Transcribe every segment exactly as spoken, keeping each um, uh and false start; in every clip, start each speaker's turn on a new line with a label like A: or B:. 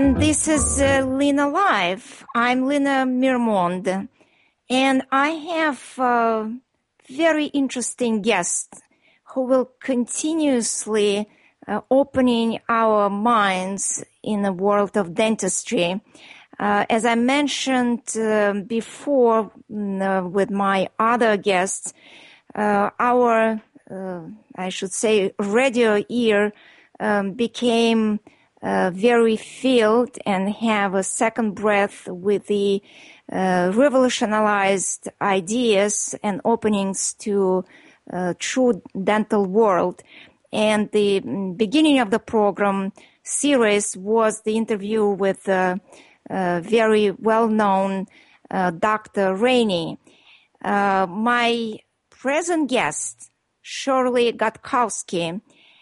A: And this is uh, Lena Live. I'm Lena Mirmond, and I have a very interesting guest who will continuously uh, opening our minds in the world of dentistry. Uh, as I mentioned uh, before uh, with my other guests, uh, our, uh, I should say, radio ear um, became uh, very filled and have a second breath with the uh, revolutionized ideas and openings to uh, true dental world. And the beginning of the program series was the interview with uh, uh, very well-known uh, Doctor Rainey. Uh, my present guest, Shirley Gutkowski,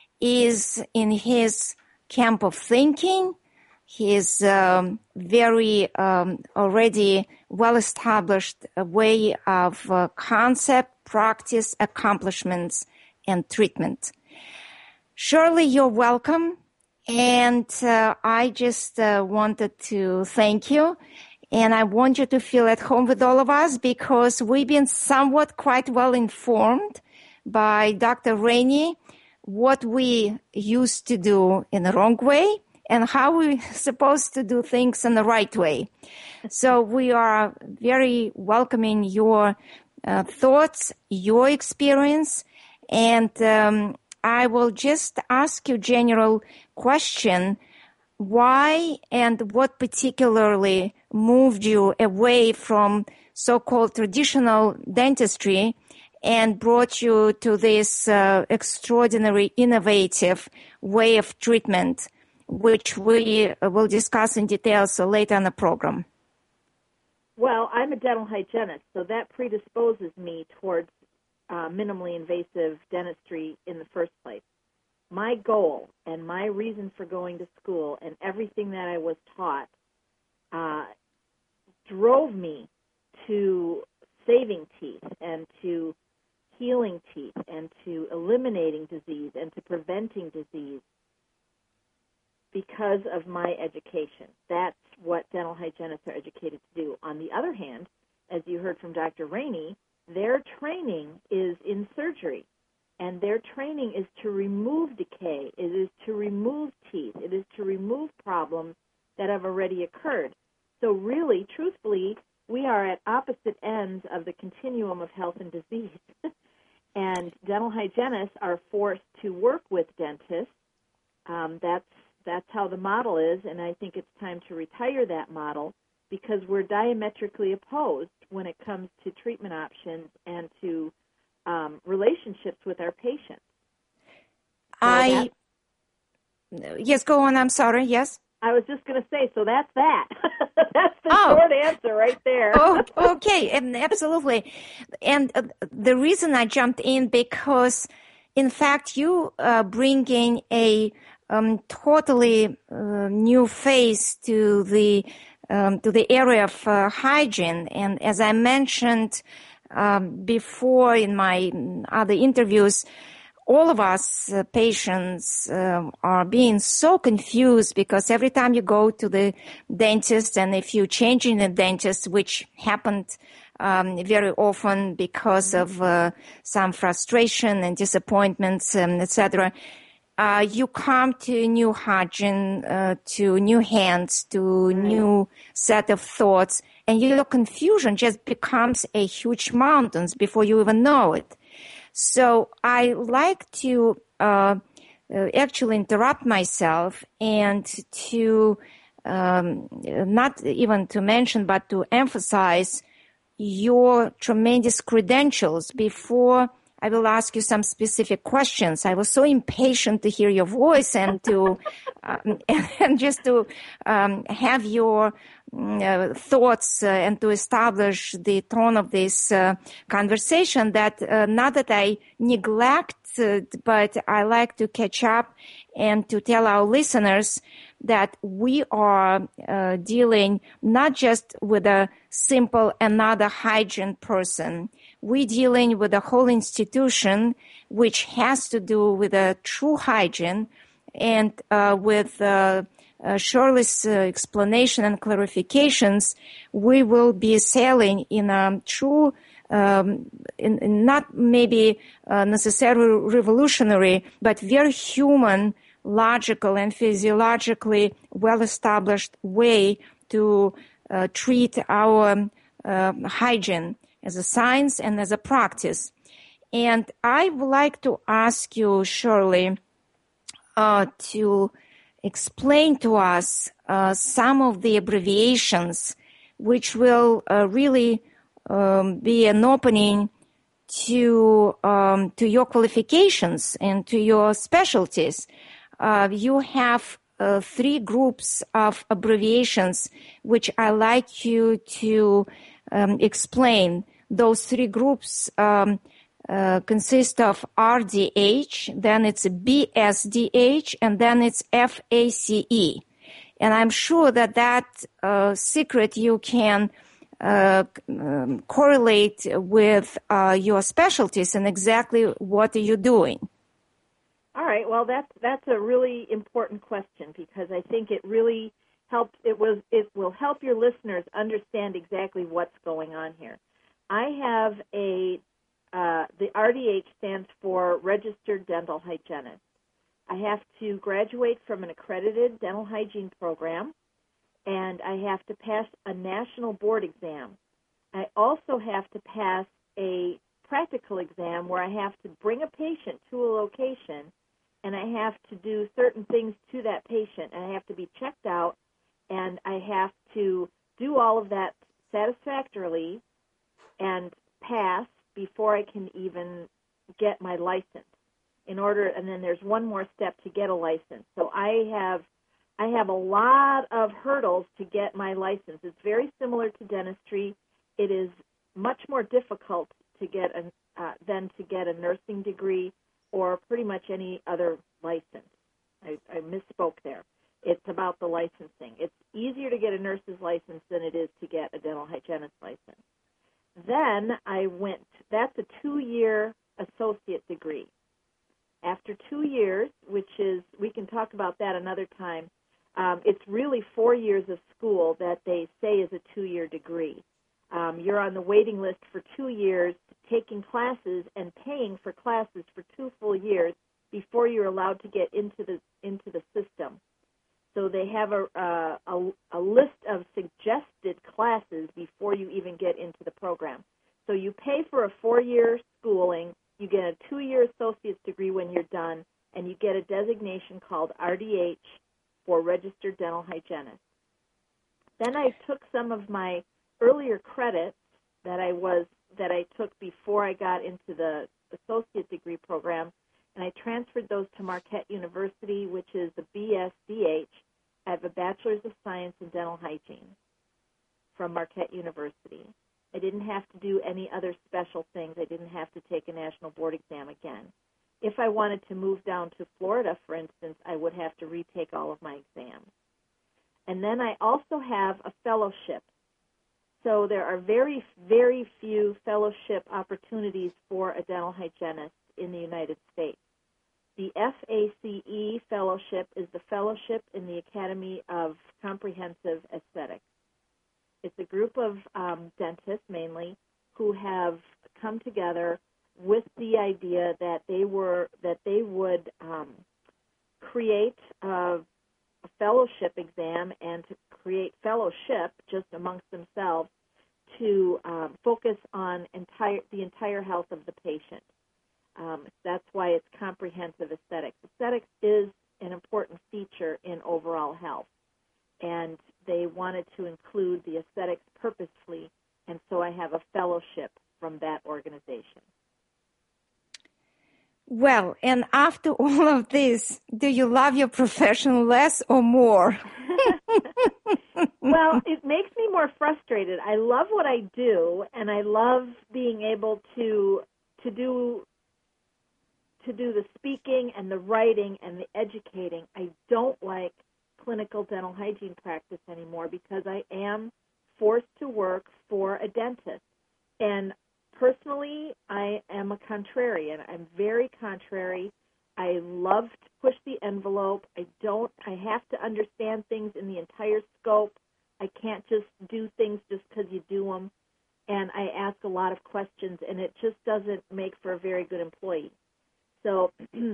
A: is in his camp of thinking. He is um, very um, already well-established way of uh, concept, practice, accomplishments, and treatment. Shirley, you're welcome. And uh, I just uh, wanted to thank you. And I want you to feel at home with all of us because we've been somewhat quite well informed by Doctor Rainey what we used to do in the wrong way and how we're supposed to do things in the right way. So we are very welcoming your uh, thoughts, your experience, and um, I will just ask you general question. Why and what particularly moved you away from so-called traditional dentistry and brought you to this uh, extraordinary, innovative way of treatment, which we will discuss in details later in the program?
B: Well, I'm a dental hygienist, so that predisposes me towards uh, minimally invasive dentistry in the first place. My goal and my reason for going to school and everything that I was taught uh, drove me to saving teeth and to healing teeth and to eliminating disease and to preventing disease because of my education. That's what dental hygienists are educated to do. On the other hand, as you heard from Doctor Rainey, their training is in surgery. And their training is to remove decay. It is to remove teeth. It is to remove problems that have already occurred. So really, truthfully, we are at opposite ends of the continuum of health and disease. And dental hygienists are forced to work with dentists. Um, that's that's how the model is, and I think it's time to retire that model because we're diametrically opposed when it comes to treatment options and to Um, relationships with our patients. So
A: I, yes, go on, I'm sorry, yes?
B: I was just going to say, so that's that. That's the
A: oh.
B: short answer right there.
A: oh, okay, absolutely. And uh, the reason I jumped in because, in fact, you uh, bring in a um, totally uh, new face to the um, to the area of uh, hygiene. And as I mentioned Um, before in my other interviews, all of us uh, patients um, are being so confused because every time you go to the dentist and if you change in the dentist, which happened um, very often because of uh, some frustration and disappointments, um, et cetera, uh, you come to new hygiene, uh, to new hands, to
B: right.
A: new set of thoughts. And your confusion just becomes a huge mountain before you even know it. So I like to uh, uh, actually interrupt myself and to um, not even to mention, but to emphasize your tremendous credentials before I will ask you some specific questions. I was so impatient to hear your voice and to um, and just to um, have your uh, thoughts uh, and to establish the tone of this uh, conversation. That uh, not that I neglect, uh, but I like to catch up and to tell our listeners that we are uh, dealing not just with a simple another hygiene person. We're dealing with a whole institution which has to do with a true hygiene and uh, with uh, uh, Shirley's uh, explanation and clarifications, we will be sailing in a true, um, in, in not maybe uh, necessarily revolutionary, but very human, logical, and physiologically well-established way to uh, treat our uh, hygiene as a science and as a practice. And I would like to ask you, Shirley, uh, to explain to us uh, some of the abbreviations which will uh, really um, be an opening to um, to your qualifications and to your specialties. Uh, you have uh, three groups of abbreviations which I like you to um, explain. Those three groups um, uh, consist of R D H, then it's B S D H, and then it's F A C E. And I'm sure that that uh, secret you can uh, um, correlate with uh, your specialties and exactly what are you doing.
B: All right. Well, that's that's a really important question because I think it really helps. It was it will help your listeners understand exactly what's going on here. I have a uh, the R D H stands for Registered Dental Hygienist. I have to graduate from an accredited dental hygiene program, and I have to pass a national board exam. I also have to pass a practical exam where I have to bring a patient to a location, and I have to do certain things to that patient, and I have to be checked out, and I have to do all of that satisfactorily and pass before I can even get my license. In order, and then there's one more step to get a license. So I have, I have a lot of hurdles to get my license. It's very similar to dentistry. It is much more difficult to get a, uh, than to get a nursing degree or pretty much any other license. I, I misspoke there. It's about the licensing. It's easier to get a nurse's license than it is to get a dental hygienist license. Then I went, that's a two-year associate degree. After two years, which is, we can talk about that another time, um, it's really four years of school that they say is a two-year degree. Um, you're on the waiting list for two years, taking classes and paying for classes for two full years before you're allowed to get into the into the system. So they have a, uh, a, a list of suggested classes before you even get into the program. So you pay for a four-year schooling, you get a two-year associate's degree when you're done, and you get a designation called R D H for Registered Dental Hygienist. Then I took some of my earlier credits that I was that I took before I got into the associate degree program, and I transferred those to Marquette University, which is the B S D H. I have a Bachelor's of Science in Dental Hygiene from Marquette University. I didn't have to do any other special things. I didn't have to take a national board exam again. If I wanted to move down to Florida, for instance, I would have to retake all of my exams. And then I also have a fellowship. So there are very, very few fellowship opportunities for a dental hygienist in the United States. The F A C E fellowship is the fellowship in the Academy of Comprehensive Aesthetics. It's a group of um, dentists, mainly, who have come together with the idea that they were that they would um, create a, a fellowship exam and to create fellowship just amongst themselves to um, focus on entire the entire health of the patient. Um, that's why it's comprehensive aesthetics. Aesthetics is an important feature in overall health, and they wanted to include the aesthetics purposefully, and so I have a fellowship from that organization.
A: Well, and after all of this, do you love your profession less or more?
B: Well, it makes me more frustrated. I love what I do, and I love being able to to do to do the speaking and the writing and the educating. I don't like clinical dental hygiene practice anymore because I am forced to work for a dentist. And personally, I am a contrarian. I'm very contrary. I love to push the envelope. I don't, I have to understand things in the entire scope. I can't just do things just because you do them. And I ask a lot of questions, and it just doesn't make for a very good employee. So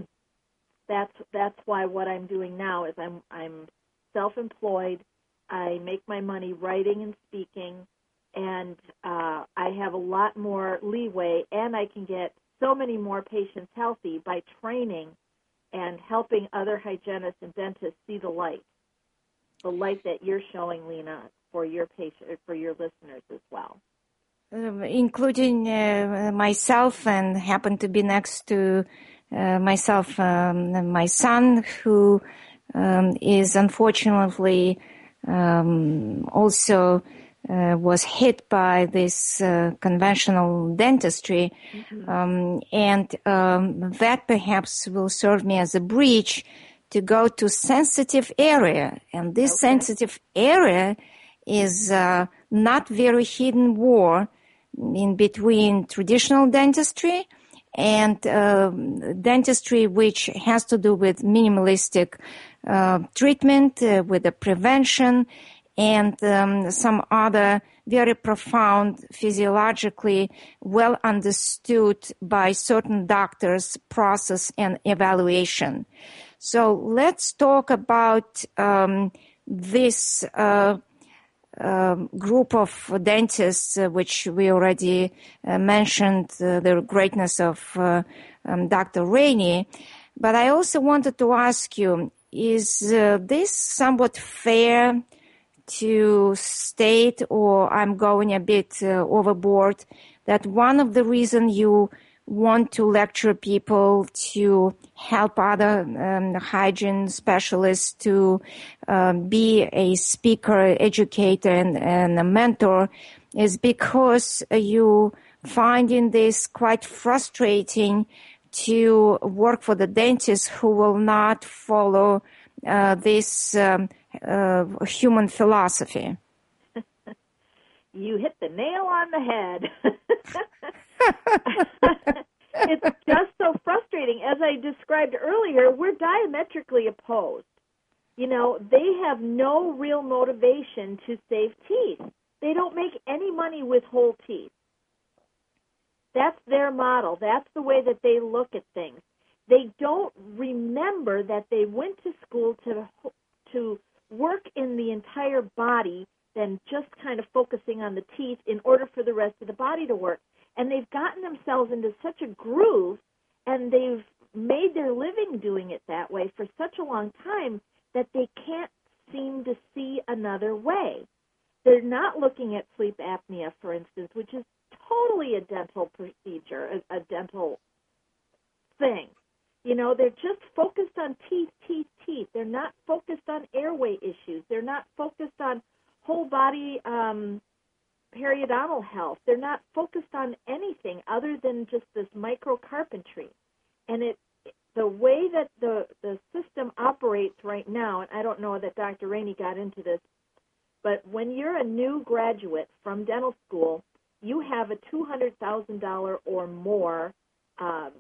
B: that's that's why what I'm doing now is I'm I'm self-employed. I make my money writing and speaking, and uh, I have a lot more leeway, and I can get so many more patients healthy by training and helping other hygienists and dentists see the light, the light that you're showing, Lena, for your patient, for your listeners as well.
A: Um, including uh, myself, and happen to be next to uh, myself, um, my son, who um, is unfortunately um, also uh, was hit by this uh, conventional dentistry, mm-hmm. um, and um, that perhaps will serve me as a bridge to go to sensitive area, and this okay. sensitive area is uh, not very hidden war in between traditional dentistry and uh, dentistry which has to do with minimalistic uh, treatment, uh, with the prevention, and um, some other very profound, physiologically well understood by certain doctors process and evaluation. So let's talk about um, this uh, Um, group of dentists, uh, which we already uh, mentioned, uh, the greatness of uh, um, Doctor Rainey. But I also wanted to ask you, is uh, this somewhat fair to state, or I'm going a bit uh, overboard, that one of the reasons you want to lecture people to help other um, hygiene specialists to um, be a speaker, educator, and, and a mentor is because you finding this quite frustrating to work for the dentists who will not follow uh, this um, uh, human philosophy.
B: You hit the nail on the head. It's just so frustrating. As I described earlier, we're diametrically opposed. You know, they have no real motivation to save teeth. They don't make any money with whole teeth. That's their model. That's the way that they look at things. They don't remember that they went to school to to work in the entire body than just kind of focusing on the teeth in order for the rest of the body to work. And they've gotten themselves into such a groove, and they've made their living doing it that way for such a long time that they can't seem to see another way. They're not looking at sleep apnea, for instance, which is totally a dental procedure, a, a dental thing. You know, they're just focused on teeth, teeth, teeth. They're not focused on airway issues. They're not focused on whole body um, periodontal health. They're not focused on anything other than just this micro-carpentry. And it, the way that the, the system operates right now, and I don't know that Doctor Rainey got into this, but when you're a new graduate from dental school, you have a two hundred thousand dollars or more um,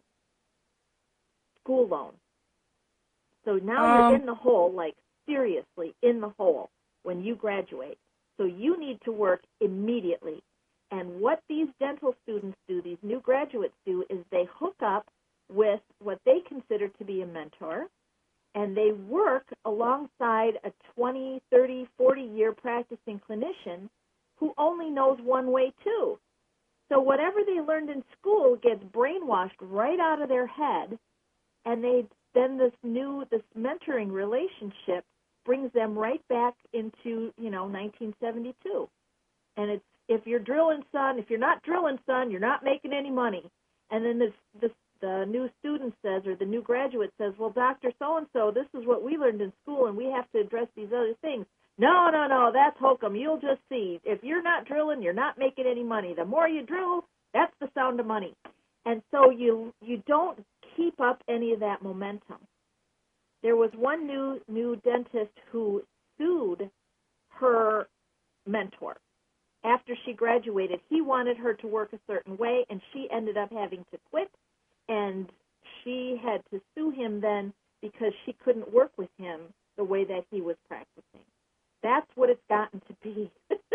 B: school loan. So now um, you're in the hole, like seriously in the hole when you graduate. So you need to work immediately. And what these dental students do, these new graduates do, is they hook up with what they consider to be a mentor, and they work alongside a twenty, thirty, forty-year practicing clinician who only knows one way too. So whatever they learned in school gets brainwashed right out of their head, and they then this new, this mentoring relationship brings them right back into, you know, nineteen seventy-two. And it's, if you're drilling, son, if you're not drilling, son, you're not making any money. And then this, this the new student says, or the new graduate says, well, Doctor So-and-so, this is what we learned in school, and we have to address these other things. No, no, no, that's hokum. You'll just see. If you're not drilling, you're not making any money. The more you drill, that's the sound of money. And so you you don't keep up any of that momentum. There was one new new dentist who sued her mentor. After she graduated, he wanted her to work a certain way, and she ended up having to quit, and she had to sue him then because she couldn't work with him the way that he was practicing. That's what it's gotten to be.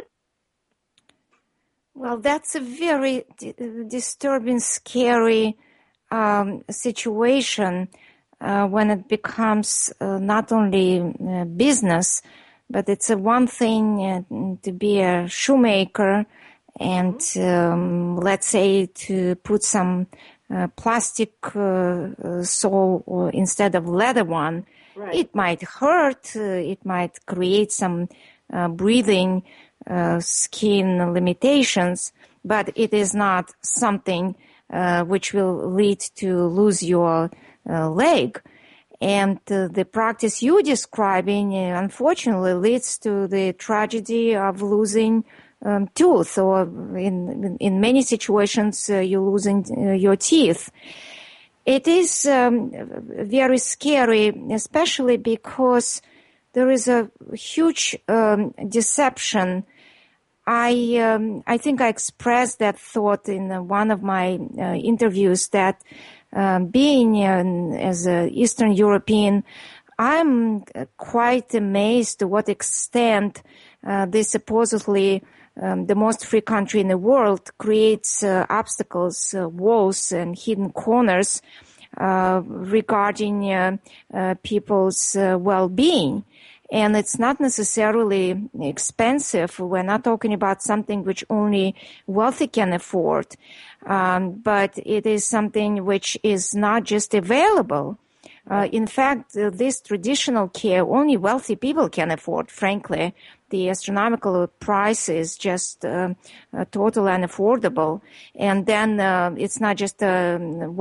A: Well, that's a very d- disturbing, scary um, situation uh, when it becomes uh, not only uh, business, but it's a one thing uh, to be a shoemaker and um, let's say to put some uh, plastic uh, uh, sole or instead of leather one.
B: Right.
A: It might hurt, uh, it might create some uh, breathing uh, skin limitations, but it is not something uh, which will lead to lose your uh, leg. And uh, the practice you're describing, uh, unfortunately, leads to the tragedy of losing um, tooth, or in in many situations, uh, you're losing uh, your teeth. It is um, very scary, especially because there is a huge um, deception. I um, I think I expressed that thought in uh, one of my uh, interviews that um, being uh, as an Eastern European, I'm quite amazed to what extent uh, this supposedly um, the most free country in the world creates uh, obstacles, uh, walls, and hidden corners uh, regarding uh, uh, people's uh, well-being. And it's not necessarily expensive. We're not talking about something which only wealthy can afford, um, but it is something which is not just available. Uh, in fact, uh, this traditional care only wealthy people can afford, frankly. The astronomical price is just uh, uh, totally unaffordable. And then uh, it's not just a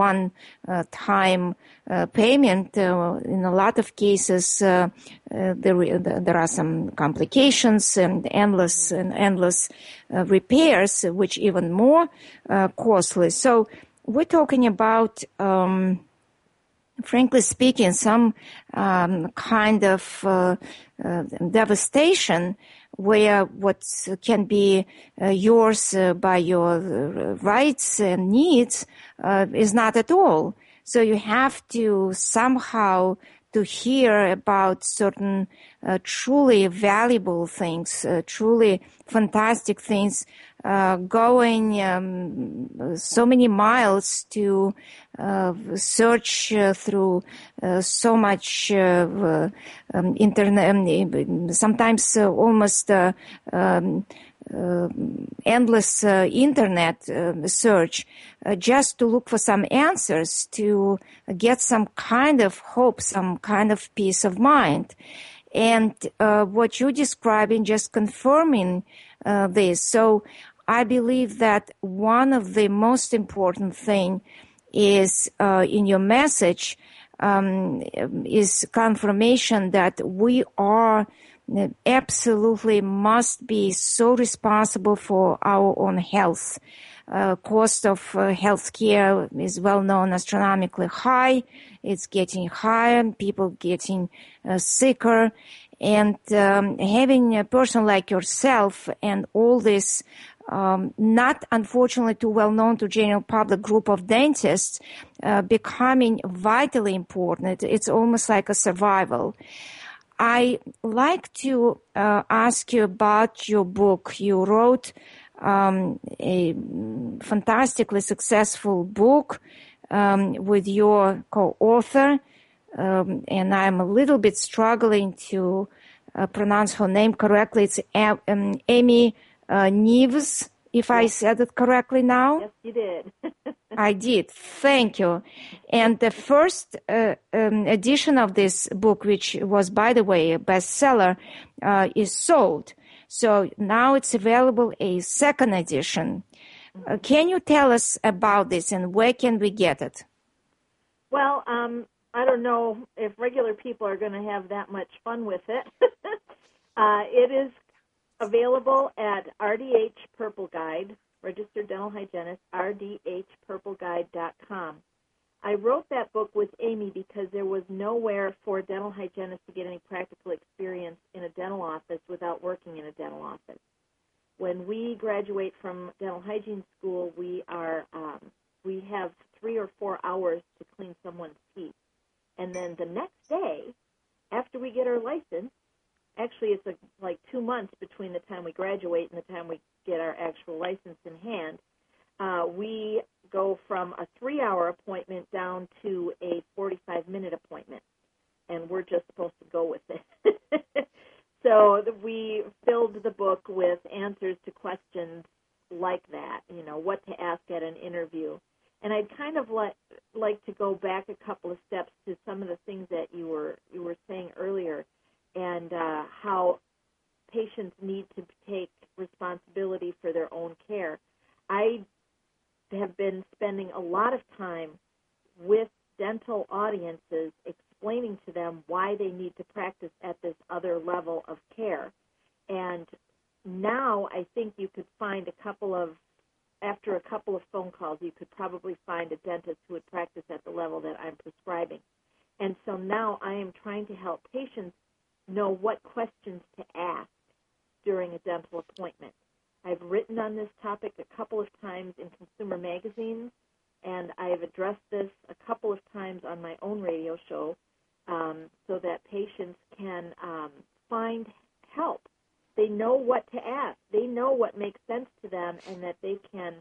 A: one-time uh, payment. Uh, in a lot of cases, uh, uh, there, there are some complications and endless and endless uh, repairs, which even more uh, costly. So we're talking about... Um, frankly speaking, some um, kind of uh, uh, devastation where what can be uh, yours uh, by your uh, rights and needs uh, is not at all. So you have to somehow to hear about certain uh, truly valuable things, uh, truly fantastic things, uh, going um, so many miles to uh, search uh, through uh, so much uh, um, internet, um, sometimes uh, almost uh, um, Uh, endless uh, internet uh, search uh, just to look for some answers, to get some kind of hope, some kind of peace of mind. And uh, what you're describing just confirming uh, this. So I believe that one of the most important thing is uh, in your message um, is confirmation that we are absolutely must be so responsible for our own health. Uh, cost of uh, healthcare is well known astronomically high. It's getting higher, people getting uh, sicker, and um, having a person like yourself and all this um, not unfortunately too well known to general public group of dentists uh, becoming vitally important. It, it's almost like a survival. I like to uh, ask you about your book. You wrote um, a fantastically successful book um, with your co-author, um, and I'm a little bit struggling to uh, pronounce her name correctly. It's a- um, Amy uh, Neves, if I said it correctly now.
B: Yes, you did.
A: I did. Thank you. And the first uh, um, edition of this book, which was, by the way, a bestseller, uh, is sold. So now it's available a second edition. Uh, can you tell us about this and where can we get it?
B: Well, um, I don't know if regular people are going to have that much fun with it. uh, it is available at R D H Purple Guide, Registered Dental Hygienist, R D H purple guide dot com. I wrote that book with Amy because there was nowhere for dental hygienists to get any practical experience in a dental office without working in a dental office. When we graduate from dental hygiene school, we are um, we have three or four hours to clean someone's teeth. And then the next day, after we get our license, actually it's a, like two months between the time we graduate and the time we get our actual license in hand, uh, we go from a three-hour appointment down to a forty-five minute appointment. And we're just supposed to go with it. So we filled the book with answers to questions like that, you know, what to ask at an interview. And I'd kind of like, like to go back a couple of steps to some of the things that you were you were saying earlier, and uh, how patients need to take responsibility for their own care. I have been spending a lot of time with dental audiences explaining to them why they need to practice at this other level of care. And now I think you could find a couple of, after a couple of phone calls, you could probably find a dentist who would practice at the level that I'm prescribing. And so now I am trying to help patients know what questions to ask during a dental appointment. I've written on this topic a couple of times in consumer magazines, and I've addressed this a couple of times on my own radio show, um, so that patients can um, find help. They know what to ask. They know what makes sense to them, and that they can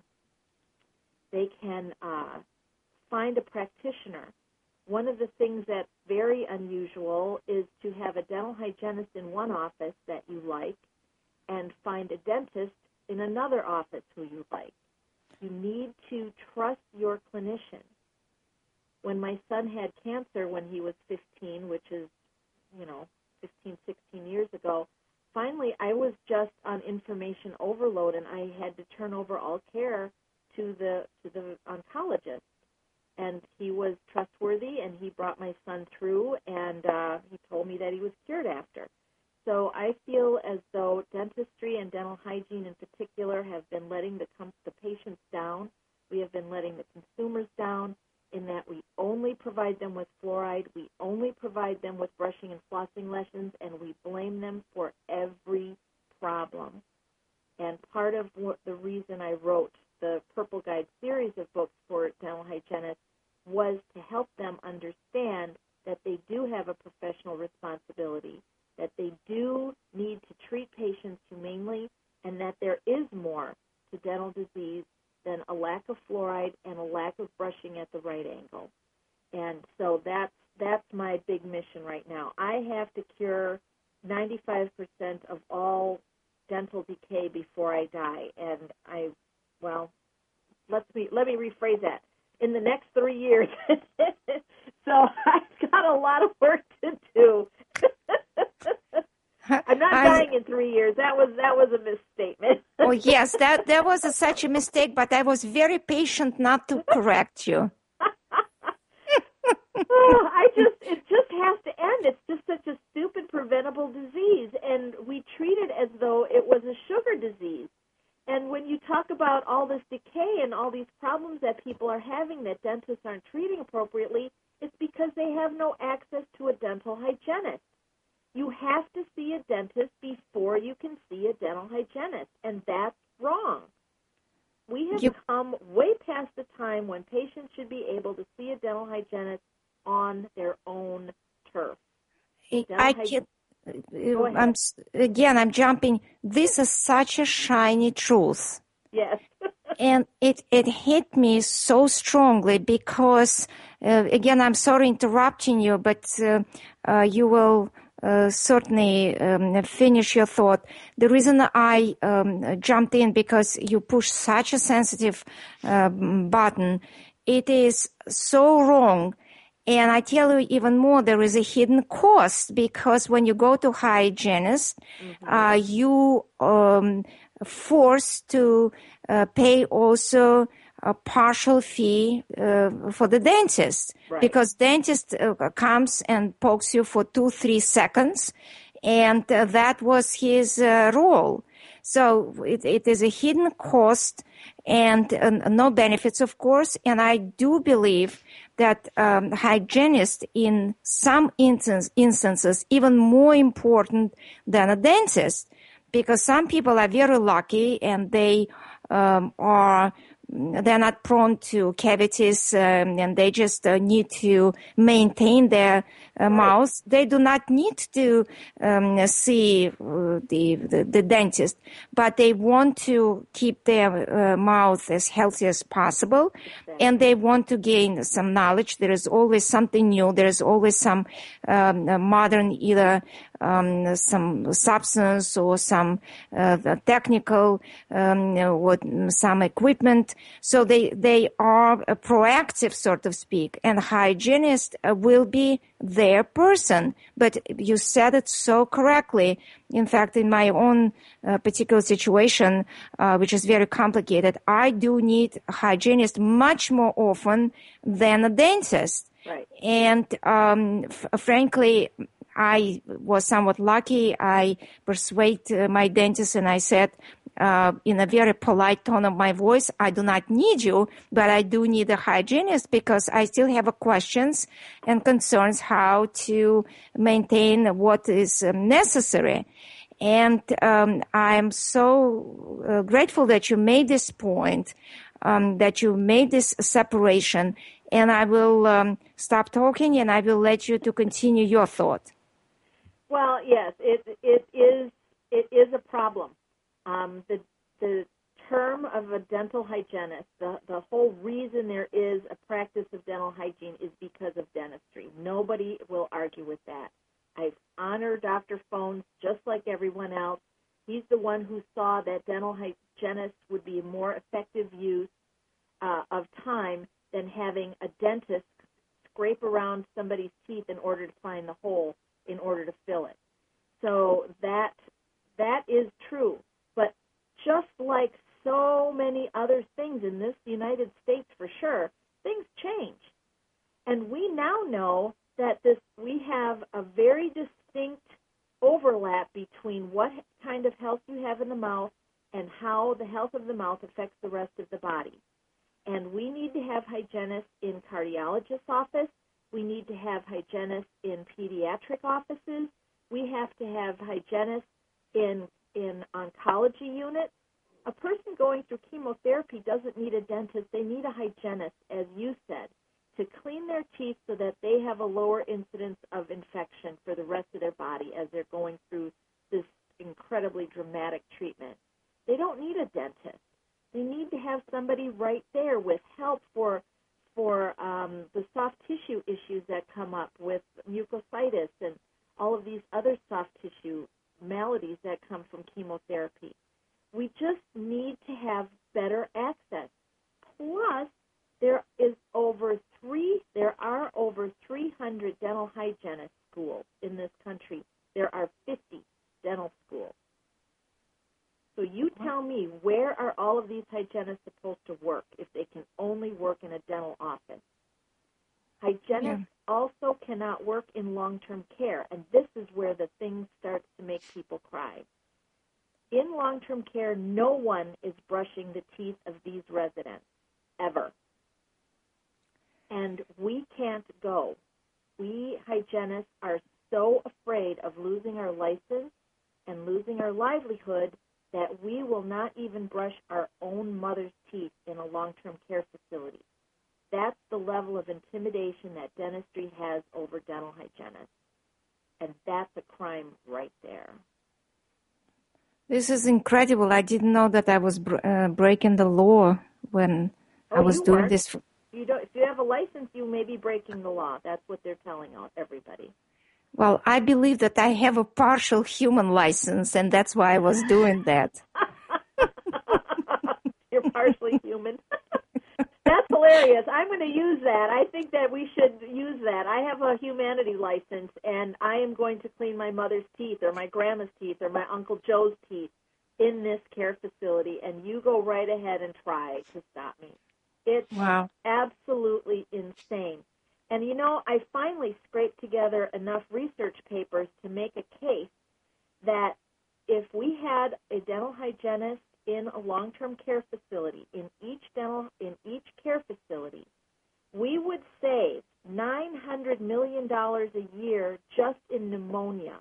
B: they can uh, find a practitioner. One of the things that's very unusual is to have a dental hygienist in one office that you like and find a dentist in another office who you like. You need to trust your clinician. When my son had cancer when he was fifteen, which is, you know, fifteen, sixteen years ago, finally I was just on information overload, and I had to turn over all care to the to the oncologist. And he was trustworthy, and he brought my son through, and uh, he told me that he was cured after. So I feel as though dentistry and dental hygiene in particular have been letting the, com- the patients down. We have been letting the consumers down in that we only provide them with fluoride, we only provide them with brushing and flossing lessons, and we blame them for every problem. And part of what, the reason I wrote the Purple Guide series of books for dental hygienists was to help them understand that they do have a professional responsibility, that they do need to treat patients humanely, and that there is more to dental disease than a lack of fluoride and a lack of brushing at the right angle. And so that's that's my big mission right now. I have to cure ninety-five percent of all dental decay before I die. And I, well, let's me let me rephrase that. In the next three years. So I've got a lot of work to do. I'm not
A: I,
B: dying in three years. That was that was a misstatement.
A: Oh yes, that that was a, such a mistake. But I was very patient not to correct you.
B: Oh, I just it just has to end. It's just such a stupid preventable disease, and we treat it as though it was a sugar disease. And when you talk about all this decay and all these problems that people are having that dentists aren't treating appropriately, it's because they have no access to a dental hygienist. You have to see a dentist before you can see a dental hygienist, and that's wrong. We have
A: you,
B: come way past the time when patients should be able to see a dental hygienist on their own turf. Dental
A: I
B: hygienist-
A: can. I'm again. I'm jumping. This is such a shiny truth.
B: Yes.
A: And it it hit me so strongly because uh, again, I'm sorry interrupting you, but uh, uh, you will. Uh, certainly um, finish your thought. The reason I um, jumped in because you push such a sensitive uh, button. It is so wrong. And I tell you even more, there is a hidden cost because when you go to hygienist, mm-hmm. uh, you um forced to uh, pay also a partial fee uh, for the dentist, right. Because dentist uh, comes and pokes you for two, three seconds, and uh, that was his uh, role. So it, it is a hidden cost and uh, no benefits, of course. And I do believe that um, hygienist in some instance, instances even more important than a dentist, because some people are very lucky and they um, are they're not prone to cavities, um, and they just uh, need to maintain their uh,
B: Right.
A: mouth. They do not need to um, see uh, the, the the dentist, but they want to keep their uh, mouth as healthy as possible,
B: Exactly.
A: and they want to gain some knowledge. There is always something new. There is always some um, uh, modern, either um, some substance or some uh, technical, um, you know, what, some equipment. So they they are a proactive, sort of speak, and hygienist uh, will be their person. But you said it so correctly. In fact, in my own uh, particular situation, uh, which is very complicated, I do need a hygienist much more often than a dentist.
B: Right.
A: And um, f- frankly, I was somewhat lucky. I persuaded uh, my dentist and I said, uh, in a very polite tone of my voice, I do not need you, but I do need a hygienist because I still have a questions and concerns how to maintain what is um, necessary. And um, I'm so uh, grateful that you made this point, um, that you made this separation. And I will um, stop talking and I will let you to continue your thought.
B: Well, yes, it it is it is a problem. Um, the the term of a dental hygienist, the the whole reason there is a practice of dental hygiene is because of dentistry. Nobody will argue with that. I honor Doctor Phones just like everyone else. He's the one who saw that dental hygienists would be a more effective use uh, of time than having a dentist scrape around somebody's teeth in order to find the hole in order to fill it. So that that is true. But just like so many other things in this United States, for sure, things change. And we now know that this we have a very distinct overlap between what kind of health you have in the mouth and how the health of the mouth affects the rest of the body. And we need to have hygienists in cardiologist's office. We need to have hygienists in pediatric offices. We have to have hygienists in in oncology units. A person going through chemotherapy doesn't need a dentist. They need a hygienist, as you said, to clean their teeth so that they have a lower incidence of infection for the rest of their body as they're going through this incredibly dramatic treatment. They don't need a dentist. They need to have somebody right there with help for for um, the soft tissue issues that come up with mucositis and all of these other soft tissue maladies that come from chemotherapy. We just need to have better access. Plus, there is over three. There are over three hundred dental hygienist schools in this country. There are fifty dental schools. So you tell me, where are all of these hygienists supposed to work if they can only work in a dental office? Hygienists yeah. also cannot work in long-term care, and this is where the thing starts to make people cry. In long-term care, no one is brushing the teeth of these residents, ever. And we can't go. We hygienists are so afraid of losing our license and losing our livelihood that we will not even brush our own mother's teeth in a long-term care facility. That's the level of intimidation that dentistry has over dental hygienists. And that's a crime right there.
A: This is incredible. I didn't know that I was uh, breaking the law when
B: oh,
A: I was
B: you
A: doing
B: weren't.
A: this.
B: You don't, if you have a license, you may be breaking the law. That's what they're telling everybody.
A: Well, I believe that I have a partial human license, and that's why I was doing that.
B: You're partially human. That's hilarious. I'm going to use that. I think that we should use that. I have a humanity license, and I am going to clean my mother's teeth or my grandma's teeth or my Uncle Joe's teeth in this care facility, and you go right ahead and try to stop me. It's
A: wow.
B: absolutely insane. And, you know, I finally scraped together enough research papers to make a case that if we had a dental hygienist in a long-term care facility, in each dental, in each care facility, we would save nine hundred million dollars a year just in pneumonia.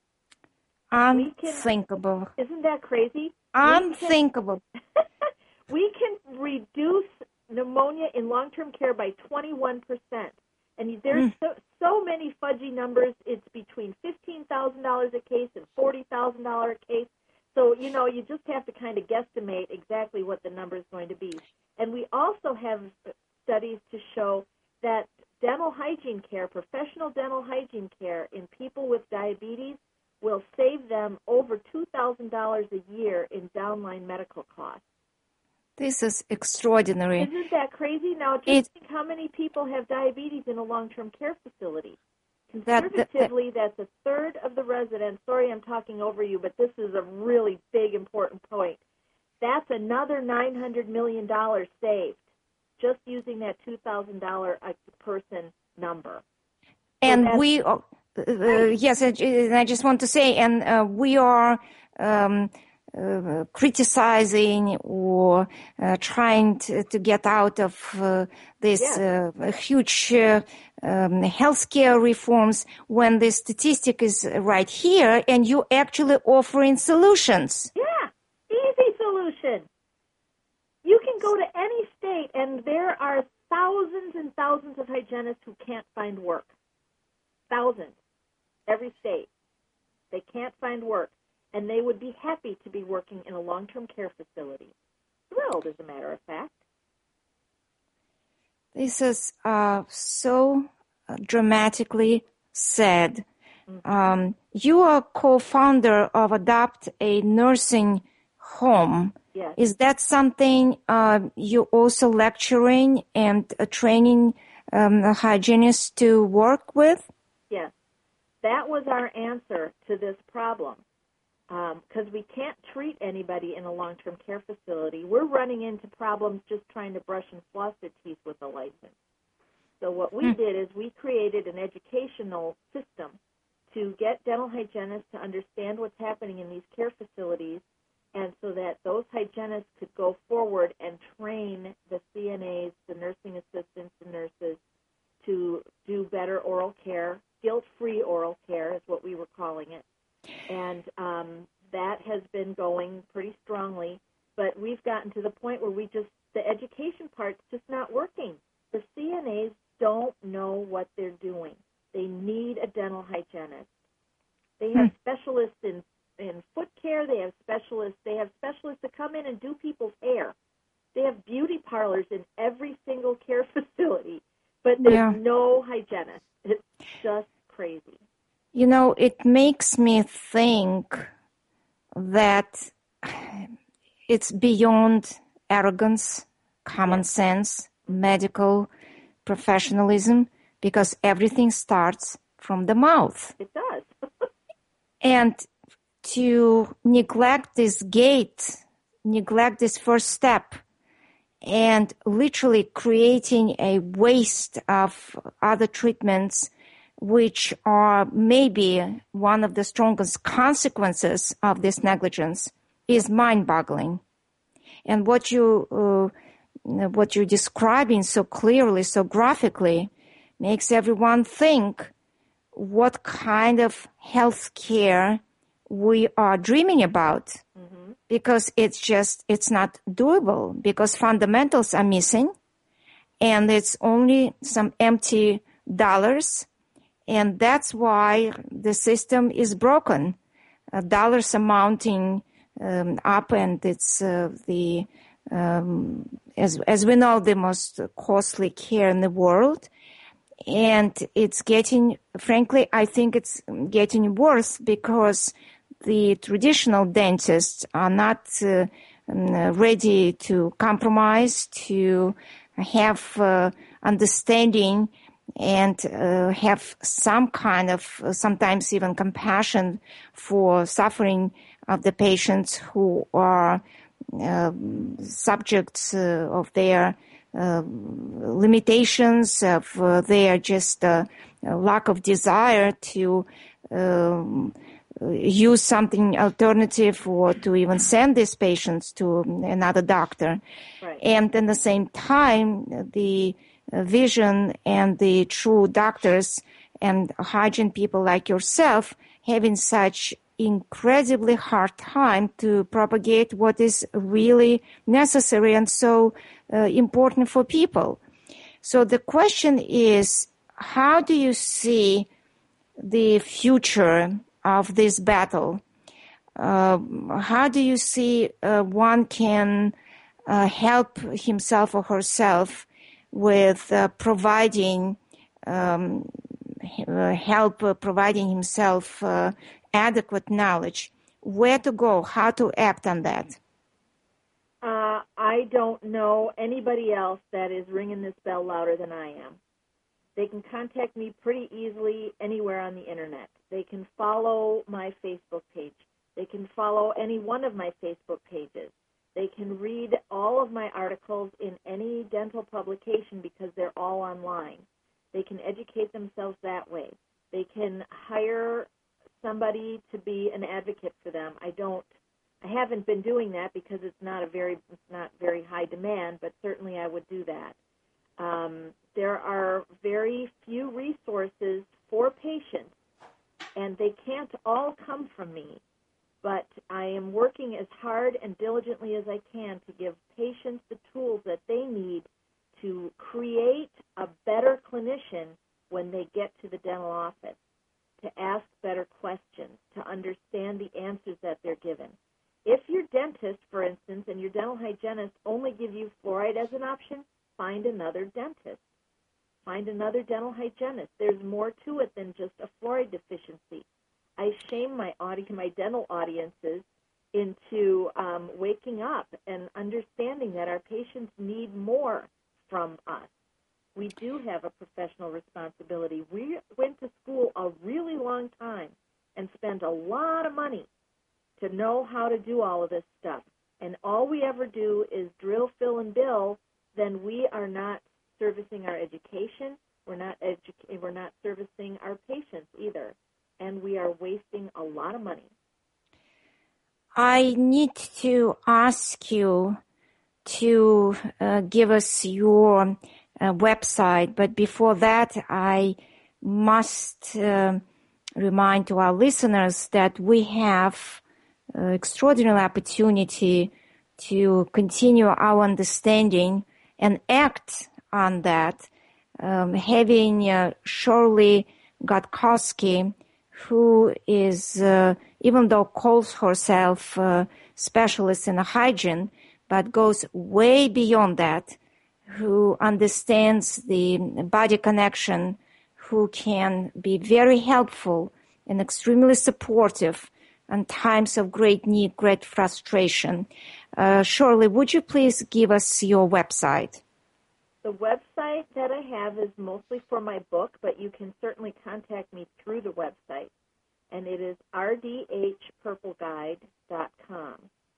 A: Unthinkable.
B: Can, isn't that crazy?
A: Unthinkable.
B: We can reduce pneumonia in long-term care by twenty-one percent. And there's mm. so, so many fudgy numbers. It's between fifteen thousand dollars a case and forty thousand dollars a case. So, you know, you just have to kind of guesstimate exactly what the number is going to be. And we also have studies to show that dental hygiene care, professional dental hygiene care in people with diabetes will save them over two thousand dollars a year in downline medical costs.
A: This is extraordinary.
B: Isn't that crazy? Now, just it, think how many people have diabetes in a long-term care facility. Conservatively, that, that, that's a third of the residents. Sorry I'm talking over you, but this is a really big, important point. That's another nine hundred million dollars saved just using that two thousand dollars a person number.
A: And
B: so
A: we, uh, uh, yes, I just want to say, and uh, we are um, uh, criticizing or uh, trying to, to get out of uh, this yes. uh, huge uh, um, healthcare reforms when the statistic is right here and you actually offering solutions.
B: Yeah, easy solution. You can go to any state and there are thousands and thousands of hygienists who can't find work. Thousands. Every state. They can't find work. And they would be happy to be working in a long-term care facility. Thrilled, as a matter of fact.
A: This is uh, so dramatically said. Mm-hmm. Um, you are co-founder of Adopt a Nursing Home.
B: Yes.
A: Is that something uh, you also lecturing and uh, training um, hygienists to work with?
B: Yes. That was our answer to this problem. Because um, we can't treat anybody in a long-term care facility. We're running into problems just trying to brush and floss their teeth with a license. So what we mm. did is we created an educational system to get dental hygienists to understand what's happening in these care facilities, and so that those hygienists could go forward and train the C N As, the nursing assistants, the nurses, to do better oral care. Guilt-free oral care is what we were calling it. And um, that has been going pretty strongly. But we've gotten to the point where we just, the education part's just not working. The C N As don't know what they're doing. They need a dental hygienist. They have hmm. specialists in, in foot care. They have specialists. They have specialists that come in and do people's hair. They have beauty parlors in every single care facility. But there's yeah. no hygienist. It's just crazy.
A: You know, it makes me think that it's beyond arrogance, common yeah. sense, medical professionalism, because everything starts from the mouth.
B: It does.
A: And to neglect this gate, neglect this first step, and literally creating a waste of other treatments, which are maybe one of the strongest consequences of this negligence, is mind-boggling. And what you uh, what you're describing so clearly, so graphically, makes everyone think what kind of health care we are dreaming about. Mm-hmm. Because it's just, it's not doable, because fundamentals are missing, and it's only some empty dollars. And that's why the system is broken. Uh, dollars are mounting um, up, and it's uh, the, um, as as we know, the most costly care in the world. And it's getting, frankly, I think it's getting worse because the traditional dentists are not uh, ready to compromise, to have uh, understanding and uh, have some kind of, uh, sometimes even compassion for suffering of the patients who are uh, subjects uh, of their uh, limitations, of uh, their just uh, lack of desire to um, use something alternative or to even send these patients to another doctor.
B: Right.
A: And at the same time, the vision and the true doctors and hygiene people like yourself having such incredibly hard time to propagate what is really necessary and so uh, important for people. So the question is, how do you see the future of this battle? Uh, how do you see uh, one can uh, help himself or herself with uh, providing um, uh, help uh, providing himself uh, adequate knowledge? Where to go? How to act on that?
B: Uh, I don't know anybody else that is ringing this bell louder than I am. They can contact me pretty easily anywhere on the internet. They can follow my Facebook page. They can follow any one of my Facebook pages. They can read all of my articles in any dental publication because they're all online. They can educate themselves that way. They can hire somebody to be an advocate for them. I don't, I haven't been doing that because it's not a very, it's not very high demand, but certainly I would do that. Um, there are very few resources for patients, and they can't all come from me. But I am working as hard and diligently as I can to give patients the tools that they need to create a better clinician when they get to the dental office, to ask better questions, to understand the answers that they're given. If your dentist, for instance, and your dental hygienist only give you fluoride as an option, find another dentist. Find another dental hygienist. There's more to it than just a fluoride deficiency. I shame my audi- my dental audiences into um, waking up and understanding that our patients need more from us. We do have a professional responsibility. We went to school a really long time and spent a lot of money to know how to do all of this stuff. And all we ever do is drill, fill, and bill, then we are not servicing our education. We're not edu- we're not servicing our patients either. And we are wasting a lot of money.
A: I need to ask you to uh, give us your uh, website, but before that, I must uh, remind to our listeners that we have uh, extraordinary opportunity to continue our understanding and act on that, um, having uh, Shirley Gatkowski, who is, uh, even though calls herself a specialist in hygiene, but goes way beyond that, who understands the body connection, who can be very helpful and extremely supportive in times of great need, great frustration. Uh, Shirley, would you please give us your website?
B: The website that I have is mostly for my book, but you can certainly contact me through the website, and it is r d h purple guide dot com.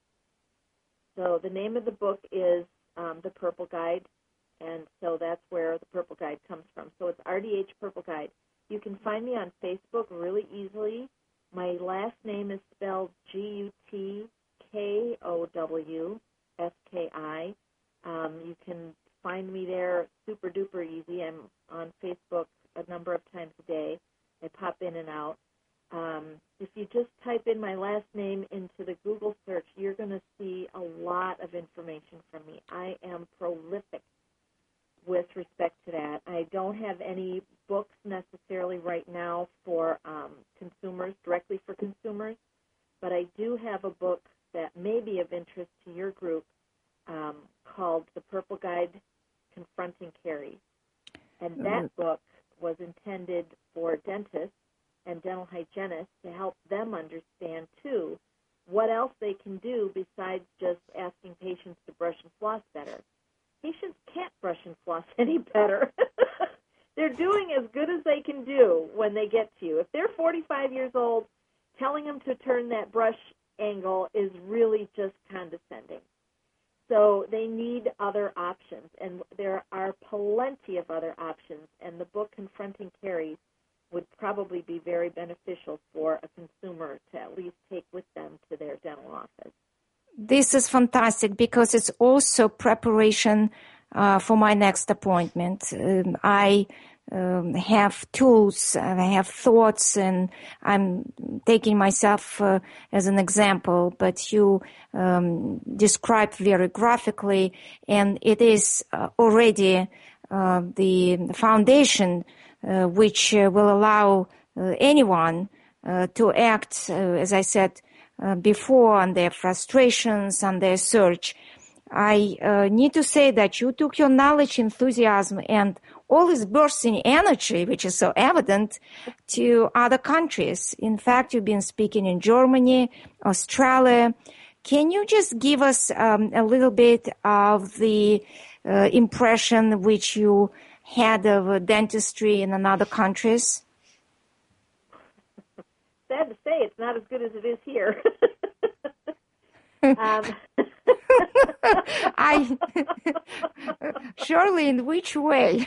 B: So the name of the book is um, The Purple Guide, and so that's where the Purple Guide comes from. So it's R D H Purple Guide. You can find me on Facebook really easily. My last name is spelled G U T K O W S K I. Um, you can find me there super duper easy. I'm on Facebook a number of times a day. I pop in and out. Um, if you just type in my last name into the Google search, you're going to see a lot of information from me. I am prolific with respect to that. I don't have any books necessarily right now for um, consumers, directly for consumers, but I do have a book that may be of interest to your group um, called The Purple Guide Confronting Caries. And that book was intended for dentists and dental hygienists to help them understand, too, what else they can do besides just asking patients to brush and floss better. Patients can't brush and floss any better. They're doing as good as they can do when they get to you. If they're forty-five years old, telling them to turn that brush angle is really just condescending. So they need other options, and there are plenty of other options, and the book Confronting Caries would probably be very beneficial for a consumer to at least take with them to their dental office.
A: This is fantastic because it's also preparation uh, for my next appointment. Um, I um, have tools, I have thoughts, and I'm taking myself uh, as an example, but you um, described very graphically, and it is uh, already uh, the foundation uh, which uh, will allow uh, anyone uh, to act, uh, as I said uh, before, on their frustrations, on their search. I uh, need to say that you took your knowledge, enthusiasm, and all this bursting energy, which is so evident, to other countries. In fact, you've been speaking in Germany, Australia. Can you just give us um, a little bit of the uh, impression which you had of uh, dentistry in other countries?
B: Sad to say, it's not as good as it is here. um,
A: I surely, in which way?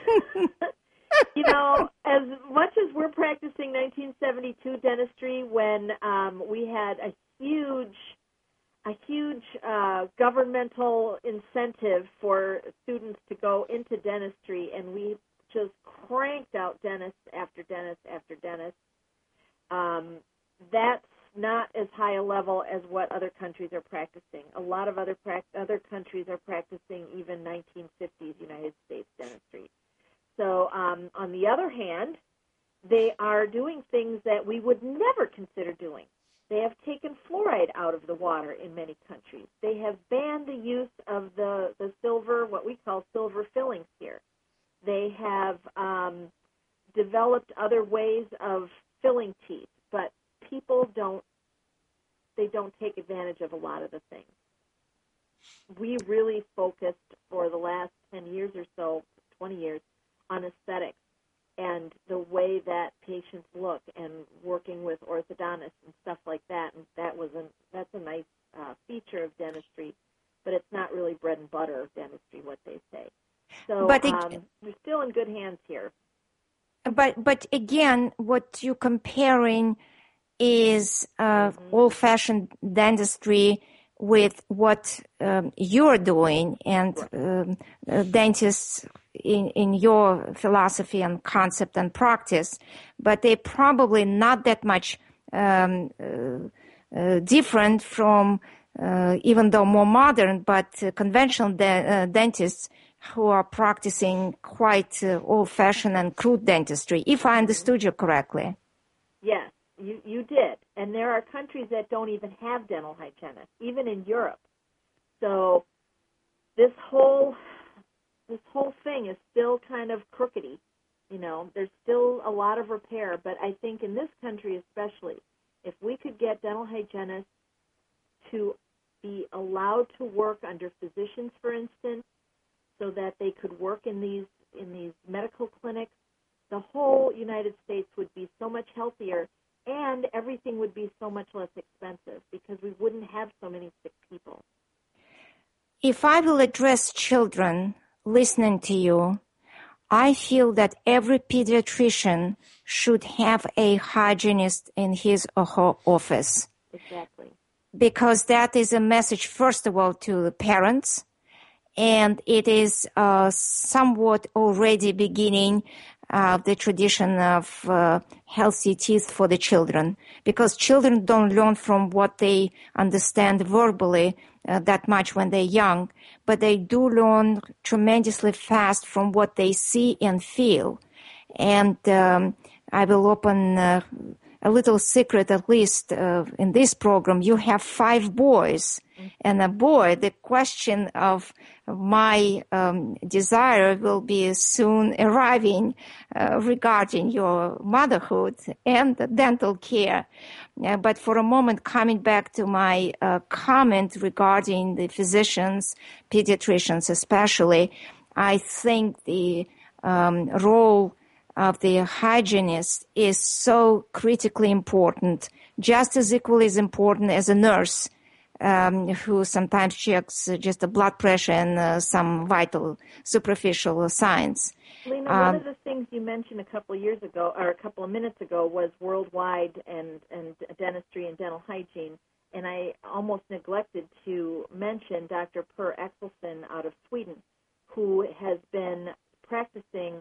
B: You know, as much as we're practicing nineteen seventy-two dentistry, when um, we had a huge, a huge uh, governmental incentive for students to go into dentistry, and we just cranked out dentists after dentist after dentist. Um, that's not as high a level as what other countries are practicing. A lot of other pra- other countries are practicing even nineteen fifties United States dentistry. So um, on the other hand, they are doing things that we would never consider doing. They have taken fluoride out of the water in many countries. They have banned the use of the, the silver, what we call silver fillings here. They have um, developed other ways of filling teeth, but people don't, they don't take advantage of a lot of the things. We really focused for the last ten years or so, twenty years, on aesthetics and the way that patients look, and working with orthodontists and stuff like that. And that was a, that's a nice uh, feature of dentistry, but it's not really bread and butter of dentistry, what they say. So
A: but it,
B: um, we're still in good hands here.
A: But but again, what you're comparing is uh, mm-hmm. old-fashioned dentistry with what um, you're doing, and um, uh, dentists in, in your philosophy and concept and practice, but they're probably not that much um, uh, uh, different from, uh, even though more modern, but uh, conventional de- uh, dentists who are practicing quite uh, old-fashioned and crude dentistry, if I understood you correctly.
B: Yes. You you did, and there are countries that don't even have dental hygienists, even in Europe. So this whole this whole thing is still kind of crookedy. You know, there's still a lot of repair, but I think in this country especially, if we could get dental hygienists to be allowed to work under physicians, for instance, so that they could work in these in these medical clinics, the whole United States would be so much healthier. And everything would be so much less expensive because we wouldn't have so many sick people.
A: If I will address children listening to you, I feel that every pediatrician should have a hygienist in his or her office.
B: Exactly.
A: Because that is a message, first of all, to the parents, and it is uh, somewhat already beginning uh, the tradition of uh, healthy teeth for the children, because children don't learn from what they understand verbally uh, that much when they're young, but they do learn tremendously fast from what they see and feel. And um, I will open uh, a little secret, at least uh, in this program. You have five boys. And a boy, the question of my um, desire will be soon arriving uh, regarding your motherhood and dental care. Uh, but for a moment, coming back to my uh, comment regarding the physicians, pediatricians especially, I think the um, role of the hygienist is so critically important, just as equally as important as a nurse. Um, who sometimes checks uh, just the blood pressure and uh, some vital superficial signs.
B: Lena,
A: um,
B: one of the things you mentioned a couple of years ago, or a couple of minutes ago, was worldwide and, and dentistry and dental hygiene. And I almost neglected to mention Doctor Per Axelsson out of Sweden, who has been practicing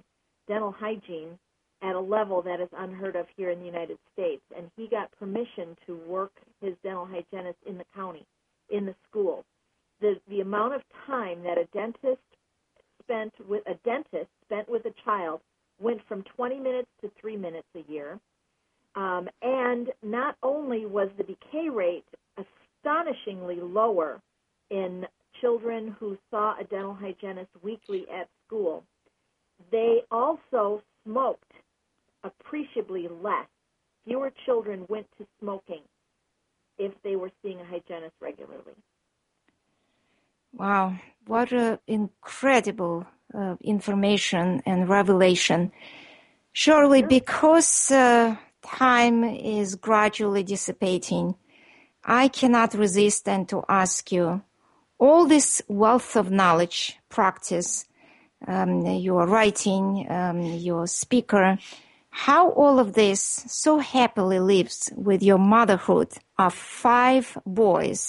B: dental hygiene at a level that is unheard of here in the United States. And he got permission to work his dental hygienist in the county, in the school. The the amount of time that a dentist spent with a dentist spent with a child went from twenty minutes to three minutes a year. Um, and not only was the decay rate astonishingly lower in children who saw a dental hygienist weekly at school, they also smoked appreciably less. Fewer children went to smoking if they were seeing a hygienist regularly.
A: Wow, what an incredible uh, information and revelation. Surely
B: Sure.
A: because uh, time is gradually dissipating, I cannot resist and to ask you, all this wealth of knowledge, practice, um, your writing, um, your speaker, how all of this so happily lives with your motherhood of five boys.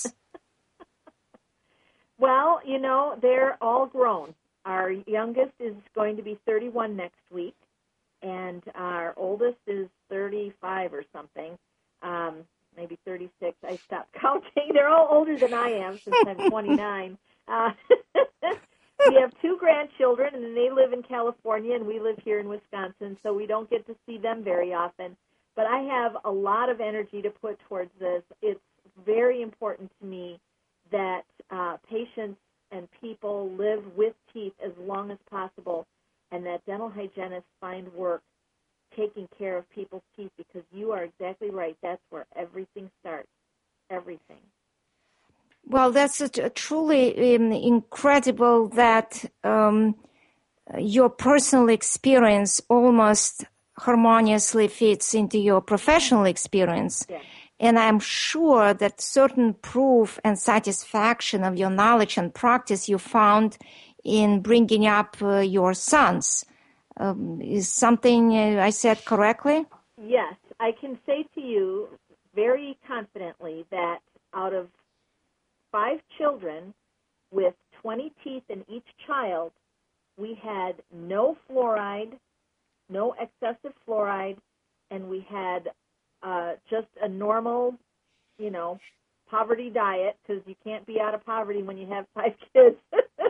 B: Well, you know, they're all grown. Our youngest is going to be thirty-one next week, and our oldest is thirty-five or something, um, maybe thirty-six. I stopped counting. They're all older than I am since I'm twenty-nine. Uh, we have two grandchildren, and they live in California, and we live here in Wisconsin, so we don't get to see them very often. But I have a lot of energy to put towards this. It's very important to me that uh, patients and people live with teeth as long as possible, and that dental hygienists find work taking care of people's teeth, because you are exactly right. That's where everything starts, everything.
A: Well, that's a, a truly um, incredible that um, your personal experience almost harmoniously fits into your professional experience.
B: Yeah.
A: And I'm sure that certain proof and satisfaction of your knowledge and practice you found in bringing up uh, your sons. Um, is something uh, I said correctly?
B: Yes. I can say to you very confidently that out of five children with twenty teeth in each child, we had no fluoride, no excessive fluoride, and we had Uh, just a normal, you know, poverty diet, because you can't be out of poverty when you have five kids.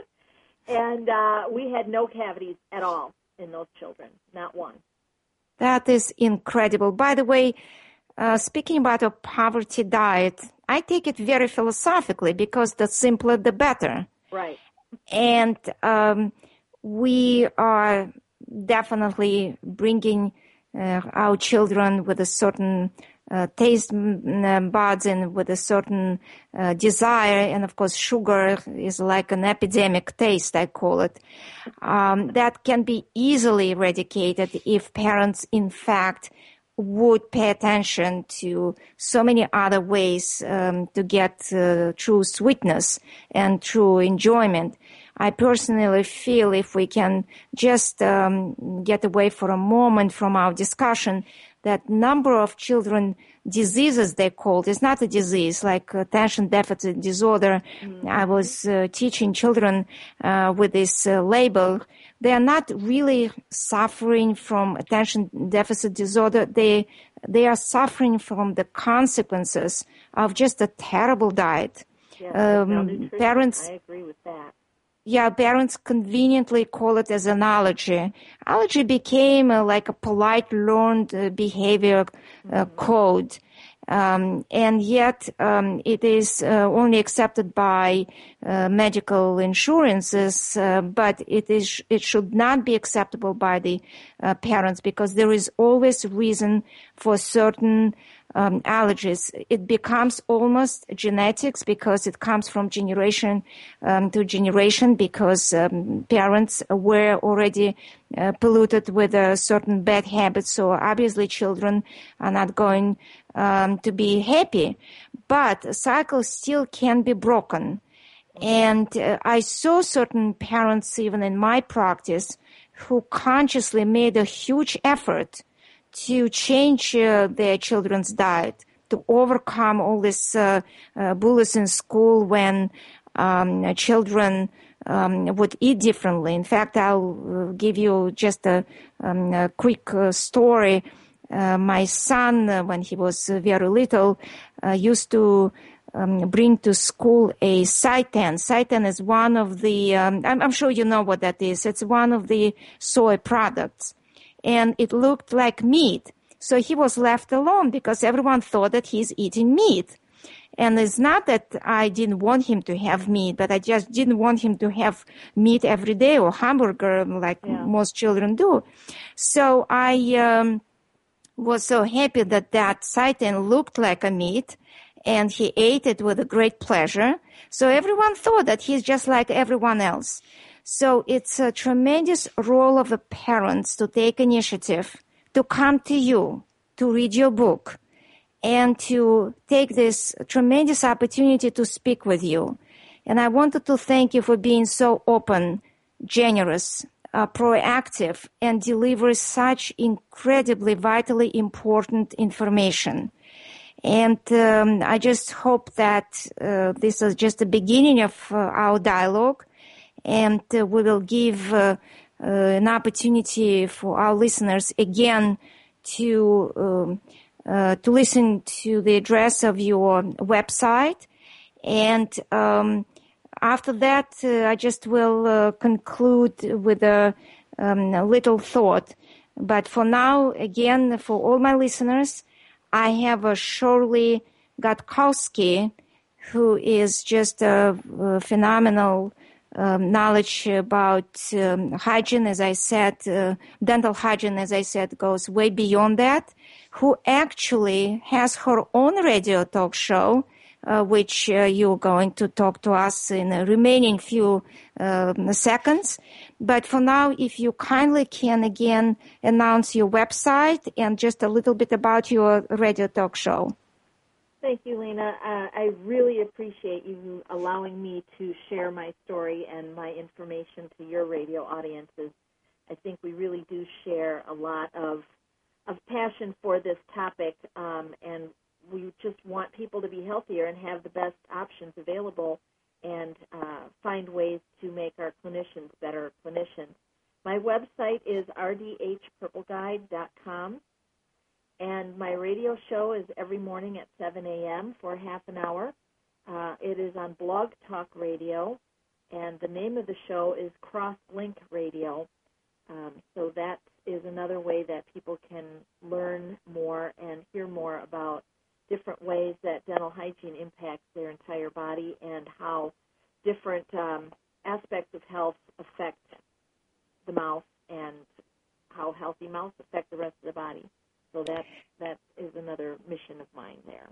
B: And uh, we had no cavities at all in those children, not one.
A: That is incredible. By the way, uh, speaking about a poverty diet, I take it very philosophically, because the simpler the better.
B: Right.
A: And um, we are definitely bringing Uh, our children with a certain uh, taste um, buds and with a certain uh, desire, and of course sugar is like an epidemic taste, I call it, um, that can be easily eradicated if parents in fact would pay attention to so many other ways um, to get uh, true sweetness and true enjoyment. I personally feel if we can just um, get away for a moment from our discussion, that number of children diseases they called is not a disease like attention deficit disorder. Mm-hmm. I was uh, teaching children uh, with this uh, label. They are not really suffering from attention deficit disorder. They they are suffering from the consequences of just a terrible diet.
B: Yes,
A: um, parents.
B: I agree with that.
A: Yeah, parents conveniently call it as an allergy. Allergy became uh, like a polite learned uh, behavior uh, mm-hmm. code. Um, and yet um, it is uh, only accepted by uh, medical insurances, uh, but it is it should not be acceptable by the uh, parents, because there is always reason for certain um, allergies. It becomes almost genetics, because it comes from generation um, to generation, because um, parents were already uh, polluted with a certain bad habits. So obviously children are not going Um, to be happy, but a cycle still can be broken. And uh, I saw certain parents, even in my practice, who consciously made a huge effort to change uh, their children's diet, to overcome all these uh, uh, bullies in school when um, children um, would eat differently. In fact, I'll give you just a, um, a quick uh, story. Uh, my son, uh, when he was uh, very little, uh, used to um, bring to school a seitan. Seitan is one of the, um, I'm, I'm sure you know what that is. It's one of the soy products. And it looked like meat. So he was left alone because everyone thought that he's eating meat. And it's not that I didn't want him to have meat, but I just didn't want him to have meat every day or hamburger like yeah. most children do. So I um, was so happy that that seitan looked like a meat, and he ate it with a great pleasure. So everyone thought that he's just like everyone else. So it's a tremendous role of the parents to take initiative, to come to you, to read your book, and to take this tremendous opportunity to speak with you. And I wanted to thank you for being so open, generous, uh, proactive, and deliver such incredibly, vitally important information. And um, I just hope that uh, this is just the beginning of uh, our dialogue, and uh, we will give uh, uh, an opportunity for our listeners again to um, uh, to listen to the address of your website. And um, after that, uh, I just will uh, conclude with a, um, a little thought. But for now, again, for all my listeners, I have a Shirley Gatkowski, who is just a, a phenomenal um, knowledge about um, hygiene. As I said, uh, dental hygiene, as I said, goes way beyond that, who actually has her own radio talk show, uh, which uh, you're going to talk to us in the remaining few uh, seconds. But for now, if you kindly can again announce your website and just a little bit about your radio talk show.
B: Thank you, Lena. Uh, I really appreciate you allowing me to share my story and my information to your radio audiences. I think we really do share a lot of of passion for this topic, um, and we just want people to be healthier and have the best options available and uh, find ways to make our clinicians better clinicians. My website is r d h purple guide dot com, and my radio show is every morning at seven a.m. for half an hour. Uh, it is on Blog Talk Radio, and the name of the show is Crosslink Radio. Um, so that is another way that people can learn more and hear more about different ways that dental hygiene impacts their entire body and how different um, aspects of health affect the mouth and how healthy mouths affect the rest of the body. So that that is another mission of mine there.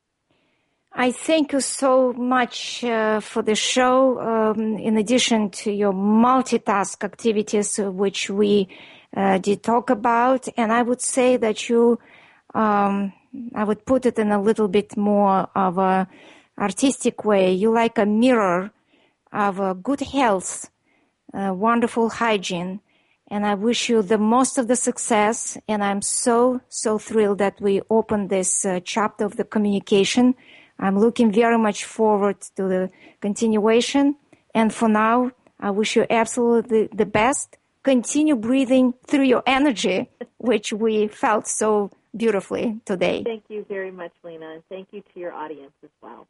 A: I thank you so much uh, for the show. Um, in addition to your multitask activities, uh, which we uh, did talk about, and I would say that you, um, I would put it in a little bit more of a artistic way. You like a mirror of uh, good health, uh, wonderful hygiene, and I wish you the most of the success. And I'm so so thrilled that we opened this uh, chapter of the communication. I'm looking very much forward to the continuation. And for now, I wish you absolutely the best. Continue breathing through your energy, which we felt so beautifully today.
B: Thank you very much, Lena, and thank you to your audience as well.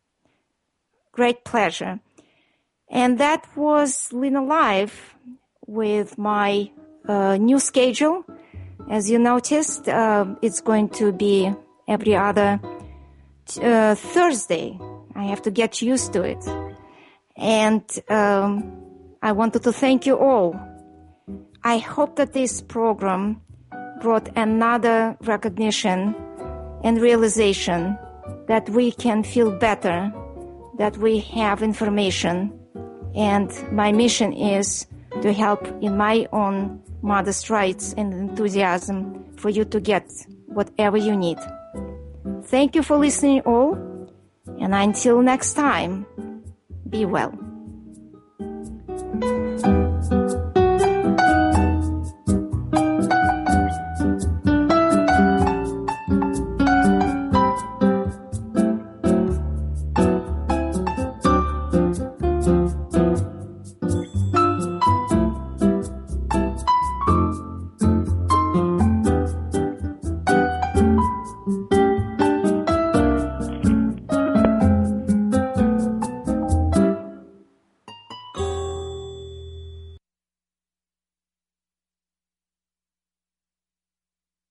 A: Great pleasure. And that was Lena Live with my uh, new schedule. As you noticed, uh, it's going to be every other Uh, Thursday. I have to get used to it. And um, I wanted to thank you all. I hope that this program brought another recognition and realization that we can feel better, that we have information. And my mission is to help in my own modest rights and enthusiasm for you to get whatever you need. Thank you for listening all, and until next time, be well.